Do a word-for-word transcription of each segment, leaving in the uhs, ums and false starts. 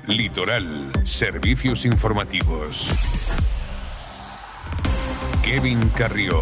Litoral, servicios informativos. Kevin Carrió.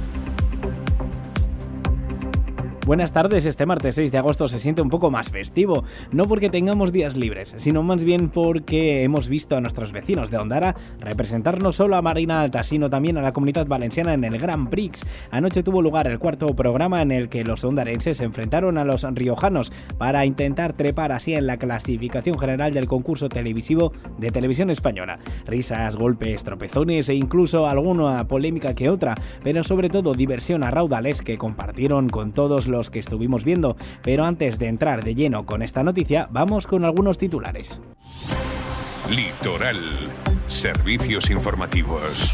Buenas tardes, este martes seis de agosto se siente un poco más festivo, no porque tengamos días libres, sino más bien porque hemos visto a nuestros vecinos de Ondara representar no solo a Marina Alta, sino también a la Comunitat Valenciana en el Grand Prix. Anoche tuvo lugar el cuarto programa en el que los ondarenses se enfrentaron a los riojanos para intentar trepar así en la clasificación general del concurso televisivo de Televisión Española. Risas, golpes, tropezones e incluso alguna polémica que otra, pero sobre todo diversión a raudales que compartieron con todos los que estuvimos viendo. Pero antes de entrar de lleno con esta noticia, vamos con algunos titulares. Litoral, servicios informativos.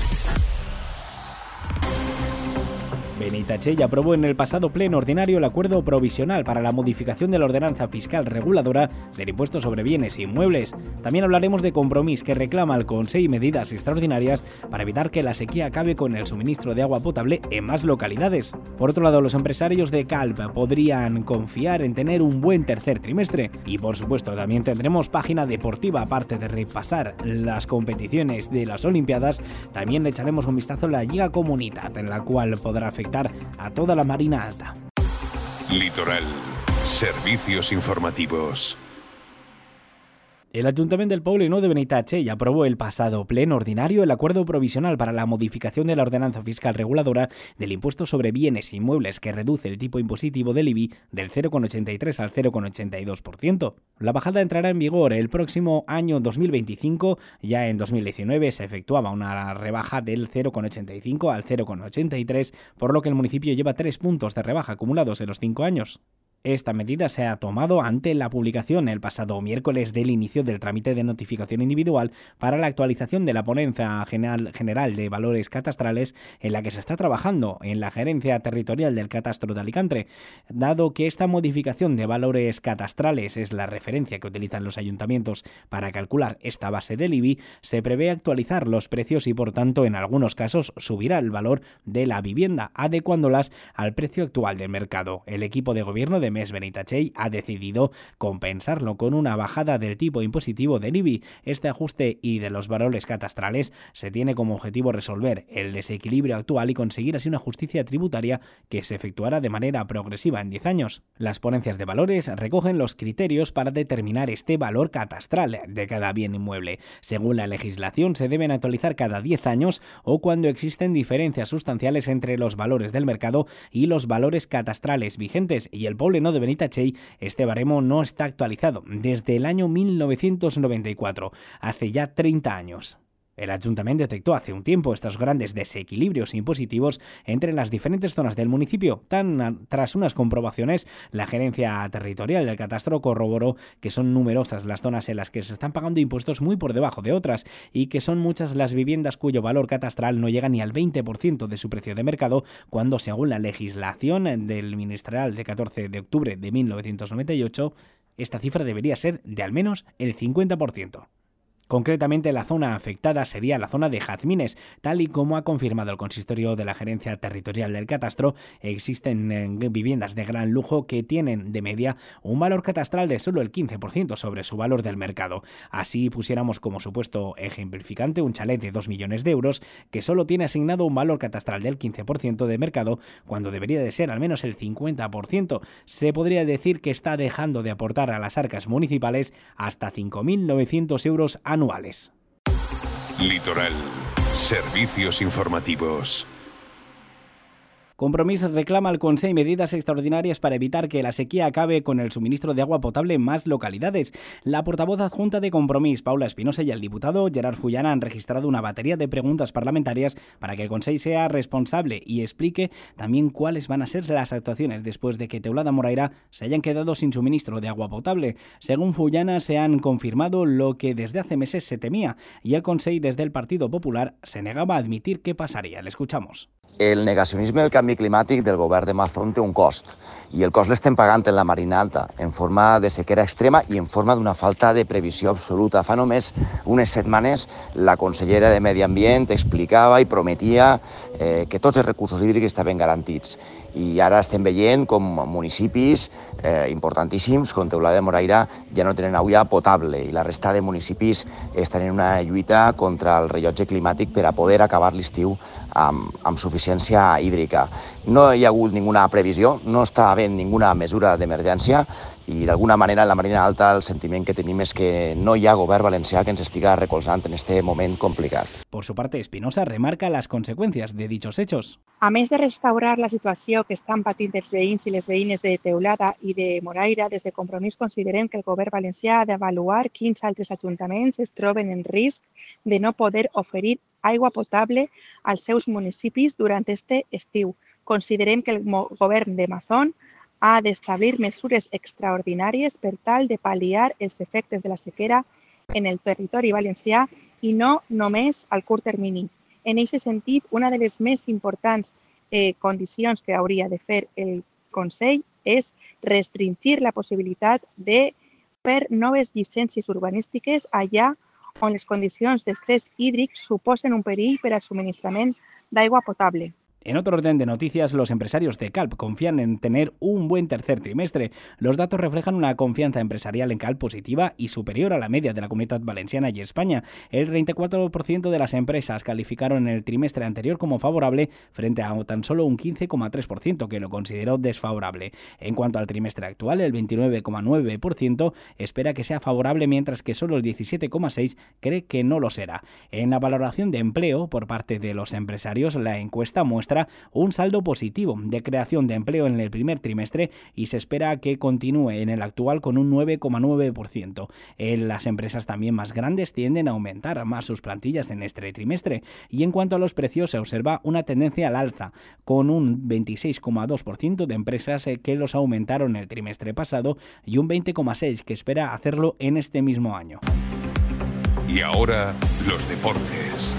Benitatxell aprobó en el pasado pleno ordinario el acuerdo provisional para la modificación de la ordenanza fiscal reguladora del impuesto sobre bienes inmuebles. También hablaremos de Compromís, que reclama al Consell medidas extraordinarias para evitar que la sequía acabe con el suministro de agua potable en más localidades. Por otro lado, los empresarios de Calp podrían confiar en tener un buen tercer trimestre. Y por supuesto, también tendremos página deportiva. Aparte de repasar las competiciones de las Olimpiadas, también le echaremos un vistazo a la Lliga Comunitat, en la cual podrá afectar a toda la Marina Alta. Litoral, servicios informativos. El Ayuntamiento del Poble Nou de Benitatxell aprobó el pasado pleno ordinario el acuerdo provisional para la modificación de la ordenanza fiscal reguladora del impuesto sobre bienes inmuebles, que reduce el tipo impositivo del I B I del cero coma ochenta y tres al cero coma ochenta y dos por ciento. La bajada entrará en vigor el próximo año dos mil veinticinco. Ya en dos mil diecinueve se efectuaba una rebaja del cero coma ochenta y cinco al cero coma ochenta y tres, por lo que el municipio lleva tres puntos de rebaja acumulados en los cinco años. Esta medida se ha tomado ante la publicación el pasado miércoles del inicio del trámite de notificación individual para la actualización de la Ponencia General de Valores Catastrales, en la que se está trabajando en la Gerencia Territorial del Catastro de Alicante. Dado que esta modificación de valores catastrales es la referencia que utilizan los ayuntamientos para calcular esta base del I B I, se prevé actualizar los precios y, por tanto, en algunos casos subirá el valor de la vivienda, adecuándolas al precio actual del mercado. El equipo de gobierno de Mes Benitatxell ha decidido compensarlo con una bajada del tipo impositivo del I B I. Este ajuste y de los valores catastrales se tiene como objetivo resolver el desequilibrio actual y conseguir así una justicia tributaria que se efectuará de manera progresiva en diez años. Las ponencias de valores recogen los criterios para determinar este valor catastral de cada bien inmueble. Según la legislación, se deben actualizar cada diez años o cuando existen diferencias sustanciales entre los valores del mercado y los valores catastrales vigentes, y el Poble Nou de Benitatxell, este baremo no está actualizado desde el año mil novecientos noventa y cuatro, hace ya treinta años. El Ayuntamiento detectó hace un tiempo estos grandes desequilibrios impositivos entre las diferentes zonas del municipio. Tan, tras unas comprobaciones, la Gerencia Territorial del Catastro corroboró que son numerosas las zonas en las que se están pagando impuestos muy por debajo de otras y que son muchas las viviendas cuyo valor catastral no llega ni al veinte por ciento de su precio de mercado, cuando, según la legislación del Ministerial de catorce de octubre de mil novecientos noventa y ocho, esta cifra debería ser de al menos el cincuenta por ciento. Concretamente, la zona afectada sería la zona de Jazmines. Tal y como ha confirmado el consistorio de la Gerencia Territorial del Catastro, existen eh, viviendas de gran lujo que tienen de media un valor catastral de solo el quince por ciento sobre su valor del mercado. Así pusiéramos como supuesto ejemplificante un chalet de dos millones de euros que solo tiene asignado un valor catastral del quince por ciento de mercado, cuando debería de ser al menos el cincuenta por ciento. Se podría decir que está dejando de aportar a las arcas municipales hasta cinco mil novecientos euros anuales. anuales. Litoral, servicios informativos. Compromís reclama al Consell medidas extraordinarias para evitar que la sequía acabe con el suministro de agua potable en más localidades. La portavoz adjunta de Compromís, Paula Espinosa, y el diputado Gerard Fullana han registrado una batería de preguntas parlamentarias para que el Consell sea responsable y explique también cuáles van a ser las actuaciones después de que Teulada Moraira se hayan quedado sin suministro de agua potable. Según Fullana, se han confirmado lo que desde hace meses se temía, y el Consell, desde el Partido Popular, se negaba a admitir qué pasaría. Le escuchamos. El negacionisme del canvi climàtic del govern de Mazón té un cost, i el cost l'estem pagant en la Marina Alta, en forma de sequera extrema i en forma d'una falta de previsió absoluta. Fa només unes setmanes la consellera de Medi Ambient explicava i prometia eh, que tots els recursos hídrics estaven garantits. I ara estem veient com municipis eh, importantíssims, com Teulada de Moraira, ja no tenen aigua potable i la resta de municipis estan en una lluita contra el rellotge climàtic per a poder acabar l'estiu amb, amb suficiència hídrica. No hi ha hagut ninguna previsió, no està havent ninguna mesura d'emergència i d'alguna manera en la Marina Alta el sentiment que tenim és que no hi ha govern valencià que ens estiga recolzant en este moment complicat. Por su parte, Espinosa remarca las consecuencias de dichos hechos. A més de restaurar la situació que estan patint els veïns i les veïnes de Teulada i de Moraira, des de Compromís considerem que el govern valencià ha d'avaluar quins altres ajuntaments es troben en risc de no poder oferir aigua potable als seus municipis durant este estiu. Considerem que el govern de Mazón ha d'establir mesures extraordinàries per tal de pal·liar els efectes de la sequera en el territori valencià i no només al curt termini. En aquest sentit, una de les més importants eh, condicions que hauria de fer el Consell és restringir la possibilitat de fer noves llicències urbanístiques allà on les condicions d'estrès hídric suposen un perill per al subministrament d'aigua potable. En otro orden de noticias, los empresarios de Calp confían en tener un buen tercer trimestre. Los datos reflejan una confianza empresarial en Calp positiva y superior a la media de la Comunidad Valenciana y España. El treinta y cuatro por ciento de las empresas calificaron el trimestre anterior como favorable frente a tan solo un quince coma tres por ciento que lo consideró desfavorable. En cuanto al trimestre actual, el veintinueve coma nueve por ciento espera que sea favorable, mientras que solo el diecisiete coma seis por ciento cree que no lo será. En la valoración de empleo por parte de los empresarios, la encuesta muestra un saldo positivo de creación de empleo en el primer trimestre y se espera que continúe en el actual con un nueve coma nueve por ciento. En las empresas también más grandes tienden a aumentar más sus plantillas en este trimestre, y en cuanto a los precios se observa una tendencia al alza, con un veintiséis coma dos por ciento de empresas que los aumentaron el trimestre pasado y un veinte coma seis por ciento que espera hacerlo en este mismo año. Y ahora, los deportes.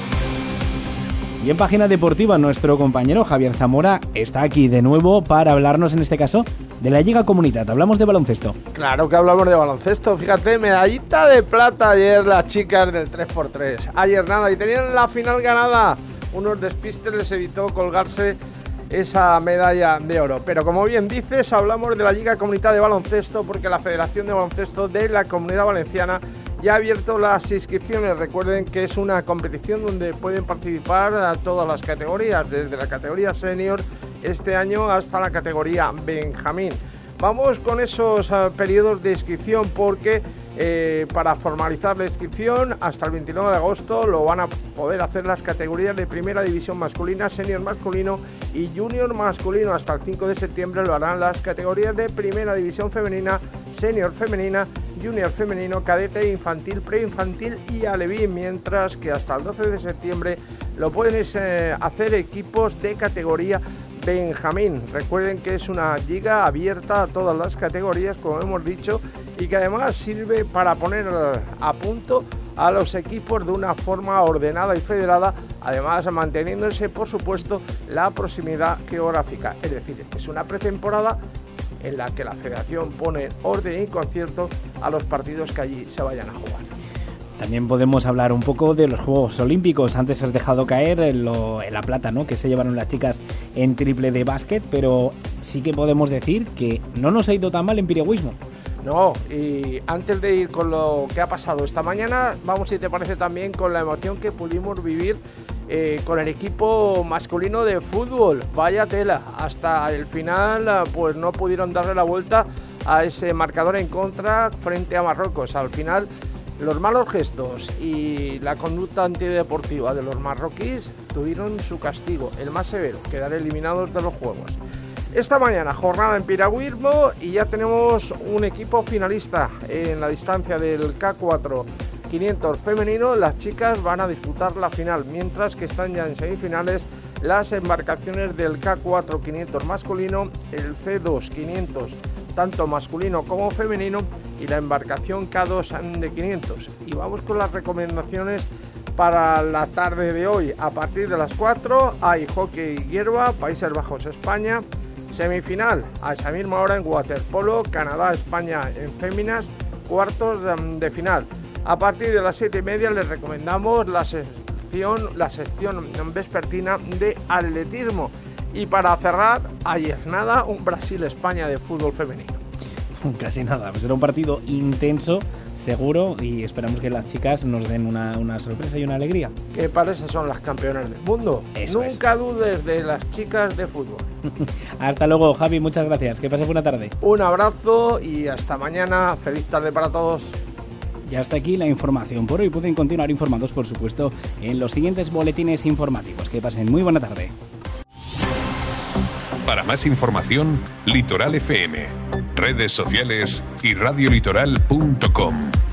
Y en página deportiva, nuestro compañero Javier Zamora está aquí de nuevo para hablarnos, en este caso, de la Lliga Comunitat. Hablamos de baloncesto. Claro que hablamos de baloncesto. Fíjate, medallita de plata ayer las chicas del tres por tres. Ayer nada, y tenían la final ganada. Unos despistes les evitó colgarse esa medalla de oro. Pero como bien dices, hablamos de la Lliga Comunitat de Baloncesto porque la Federación de Baloncesto de la Comunidad Valenciana ya ha abierto las inscripciones. Recuerden que es una competición donde pueden participar a todas las categorías, desde la categoría senior este año hasta la categoría Benjamín. Vamos con esos uh, periodos de inscripción porque eh, para formalizar la inscripción hasta el veintinueve de agosto lo van a poder hacer las categorías de primera división masculina, senior masculino y junior masculino. Hasta el cinco de septiembre lo harán las categorías de primera división femenina, senior femenina, junior femenino, cadete, infantil, preinfantil y alevín, mientras que hasta el doce de septiembre lo pueden eh, hacer equipos de categoría Benjamín. Recuerden que es una liga abierta a todas las categorías, como hemos dicho, y que además sirve para poner a punto a los equipos de una forma ordenada y federada, además manteniéndose, por supuesto, la proximidad geográfica. Es decir, es una pretemporada en la que la federación pone orden y concierto a los partidos que allí se vayan a jugar. También podemos hablar un poco de los Juegos Olímpicos. Antes has dejado caer en, lo, en la plata, ¿no?, que se llevaron las chicas en triple de básquet, pero sí que podemos decir que no nos ha ido tan mal en piragüismo. No, y antes de ir con lo que ha pasado esta mañana, vamos, si te parece, también con la emoción que pudimos vivir eh, con el equipo masculino de fútbol. Vaya tela, hasta el final pues no pudieron darle la vuelta a ese marcador en contra frente a Marruecos. Al final, los malos gestos y la conducta antideportiva de los marroquíes tuvieron su castigo, el más severo, quedar eliminados de los Juegos. Esta mañana jornada en piragüismo y ya tenemos un equipo finalista en la distancia del K cuatro quinientos femenino. Las chicas van a disputar la final, mientras que están ya en semifinales las embarcaciones del K cuatro quinientos masculino, el C dos quinientos tanto masculino como femenino y la embarcación K dos de quinientos. Y vamos con las recomendaciones para la tarde de hoy. A partir de las cuatro hay hockey hierba, Países Bajos, España. Semifinal a esa misma hora en waterpolo, Canadá, España en féminas, cuartos de, de final. A partir de las siete y media les recomendamos la sección, la sección vespertina de atletismo. Y para cerrar, ayer nada, un Brasil-España de fútbol femenino. Casi nada, pues era un partido intenso, seguro, y esperamos que las chicas nos den una, una sorpresa y una alegría. Que para eso son las campeonas del mundo. Eso Nunca es. dudes de las chicas de fútbol. Hasta luego, Javi, muchas gracias, que pases buena tarde. Un abrazo y hasta mañana. Feliz tarde para todos. Y hasta aquí la información por hoy. Pueden continuar informados, por supuesto, en los siguientes boletines informativos. Que pasen muy buena tarde. Para más información, Litoral F M, redes sociales y radiolitoral punto com.